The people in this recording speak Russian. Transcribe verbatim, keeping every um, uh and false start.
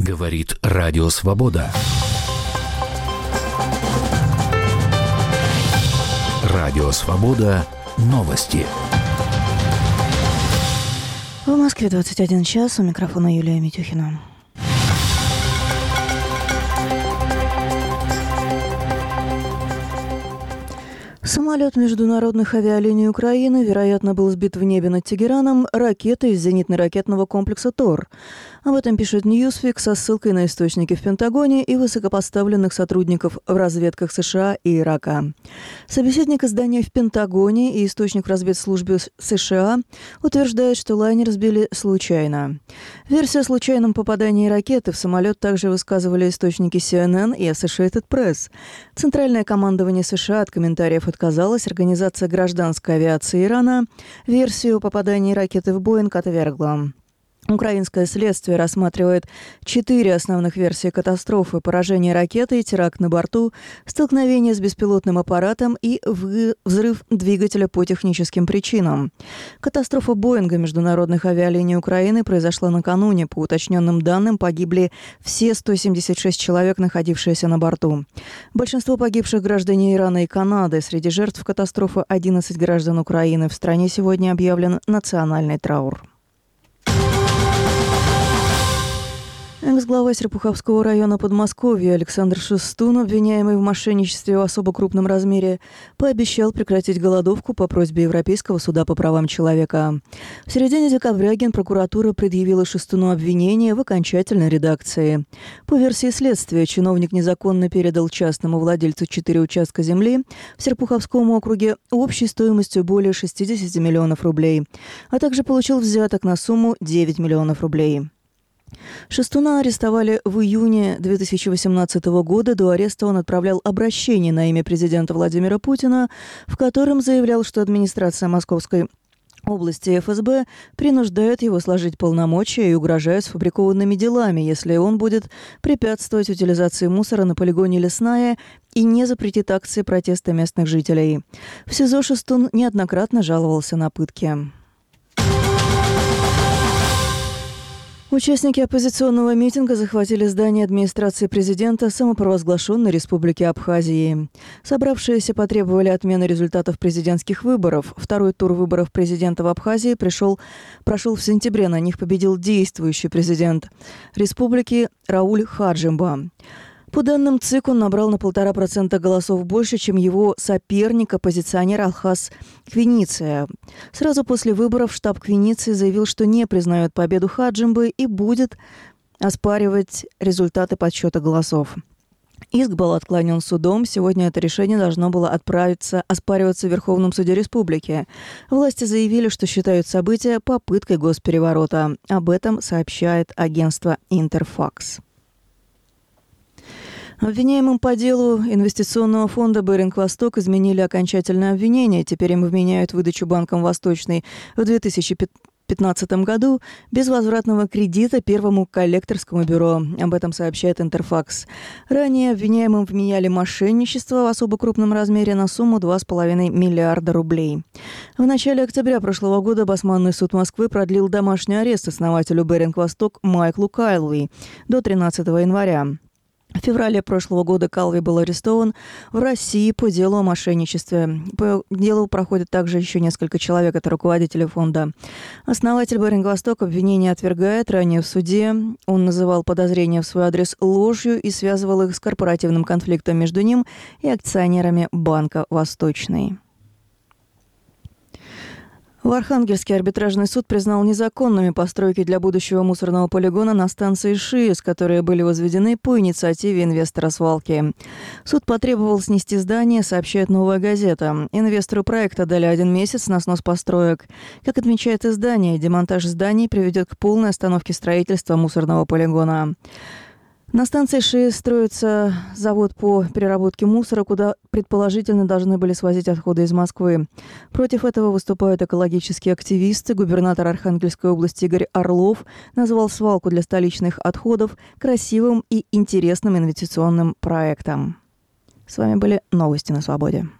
Говорит Радио Свобода. Радио Свобода. Новости. В Москве двадцать один час. У микрофона Юлия Митюхина. Самолет международных авиалиний Украины, вероятно, был сбит в небе над Тегераном ракетой из зенитно-ракетного комплекса «Тор». Об этом пишет Newsweek со ссылкой на источники в Пентагоне и высокопоставленных сотрудников в разведках США и Ирака. Собеседник издания в Пентагоне и источник в разведслужбе США утверждает, что лайнер сбили случайно. Версию о случайном попадании ракеты в самолет также высказывали источники си эн эн и Associated Press. Центральное командование США от комментариев отказалось, организация гражданской авиации Ирана версию о попадании ракеты в Боинг отвергла. Украинское следствие рассматривает четыре основных версии катастрофы: поражение ракеты и теракт на борту, столкновение с беспилотным аппаратом и взрыв двигателя по техническим причинам. Катастрофа Боинга международных авиалиний Украины произошла накануне. По уточненным данным, погибли все сто семьдесят шесть человек, находившиеся на борту. Большинство погибших граждане Ирана и Канады. Среди жертв катастрофы одиннадцать граждан Украины. В стране сегодня объявлен национальный траур. Экс-глава Серпуховского района Подмосковья Александр Шестун, обвиняемый в мошенничестве в особо крупном размере, пообещал прекратить голодовку по просьбе Европейского суда по правам человека. В середине декабря Генпрокуратура предъявила Шестуну обвинение в окончательной редакции. По версии следствия, чиновник незаконно передал частному владельцу четыре участка земли в Серпуховском округе общей стоимостью более шестьдесят миллионов рублей, а также получил взяток на сумму девять миллионов рублей. Шестуна арестовали в июне две тысячи восемнадцатого года. До ареста он отправлял обращение на имя президента Владимира Путина, в котором заявлял, что администрация Московской области эф эс бэ принуждает его сложить полномочия и угрожает сфабрикованными делами, если он будет препятствовать утилизации мусора на полигоне Лесная и не запретит акции протеста местных жителей. В СИЗО Шестун неоднократно жаловался на пытки. Участники оппозиционного митинга захватили здание администрации президента самопровозглашенной Республики Абхазии. Собравшиеся потребовали отмены результатов президентских выборов. Второй тур выборов президента в Абхазии пришел, прошел в сентябре. На них победил действующий президент республики Рауль Хаджимба. По данным ЦИК, он набрал на полтора процента голосов больше, чем его соперник, оппозиционер Алхас Квиниция. Сразу после выборов штаб Квиниции заявил, что не признает победу Хаджимбы и будет оспаривать результаты подсчета голосов. Иск был отклонен судом. Сегодня это решение должно было отправиться, оспариваться в Верховном суде республики. Власти заявили, что считают события попыткой госпереворота. Об этом сообщает агентство «Интерфакс». Обвиняемым по делу инвестиционного фонда «Беринг-Восток» изменили окончательное обвинение. Теперь им вменяют выдачу Банком Восточный в две тысячи пятнадцатом году безвозвратного кредита Первому коллекторскому бюро. Об этом сообщает «Интерфакс». Ранее обвиняемым вменяли мошенничество в особо крупном размере на сумму два с половиной миллиарда рублей. В начале октября прошлого года Басманный суд Москвы продлил домашний арест основателю «Беринг-Восток» Майклу Кайлви до тринадцатого января. В феврале прошлого года Кайлви был арестован в России по делу о мошенничестве. По делу проходит также еще несколько человек, это руководители фонда. Основатель «Беринг-Восток» обвинение отвергает. Ранее в суде он называл подозрения в свой адрес ложью и связывал их с корпоративным конфликтом между ним и акционерами Банка Восточный. В Архангельске арбитражный суд признал незаконными постройки для будущего мусорного полигона на станции ШИЭС, которые были возведены по инициативе инвестора свалки. Суд потребовал снести здание, сообщает «Новая газета». Инвестору проекта дали один месяц на снос построек. Как отмечает издание, демонтаж зданий приведет к полной остановке строительства мусорного полигона. На станции ШИЭС строится завод по переработке мусора, куда предположительно должны были свозить отходы из Москвы. Против этого выступают экологические активисты. Губернатор Архангельской области Игорь Орлов назвал свалку для столичных отходов красивым и интересным инвестиционным проектом. С вами были новости на Свободе.